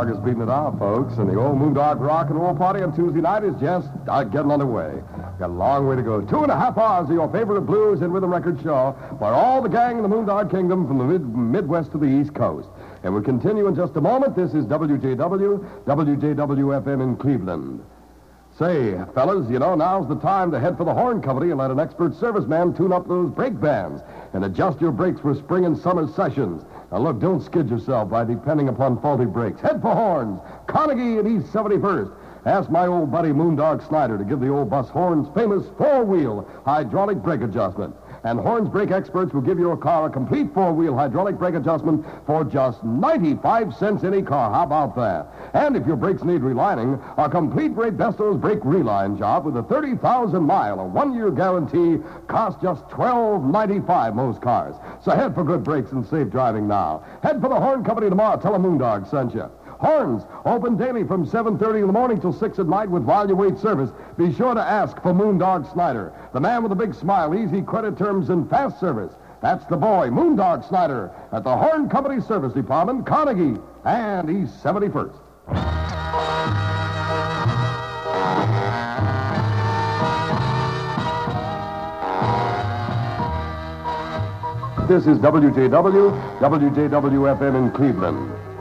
Moondog is beating it out, folks, and the old Moondog Rock and Roll Party on Tuesday night is just getting underway. Got a long way to go. 2.5 hours of your favorite blues and rhythm record show for all the gang in the Moondog Kingdom from the Midwest to the East Coast. And we'll continue in just a moment. This is WJW-FM in Cleveland. Say, fellas, you know, now's the time to head for the Horn Company and let an expert serviceman tune up those brake bands and adjust your brakes for spring and summer sessions. Now, look, don't skid yourself by depending upon faulty brakes. Head for Horns, Carnegie and East 71st. Ask my old buddy Moondog Snyder to give the old bus Horns' famous four-wheel hydraulic brake adjustment. And Horns brake experts will give your car a complete four-wheel hydraulic brake adjustment for just 95 cents any car. How about that? And if your brakes need relining, a complete Ray Besto's brake reline job with a 30,000-mile, a one-year guarantee costs just $12.95 most cars. So head for good brakes and safe driving now. Head for the Horn Company tomorrow. Tell them Moondog sent you. Horns, open daily from 7:30 in the morning till 6 at night with while you wait service. Be sure to ask for Moondog Snyder, the man with a big smile, easy credit terms, and fast service. That's the boy, Moondog Snyder, at the Horn Company Service Department, Carnegie, and East 71st. This is WJW-FM in Cleveland.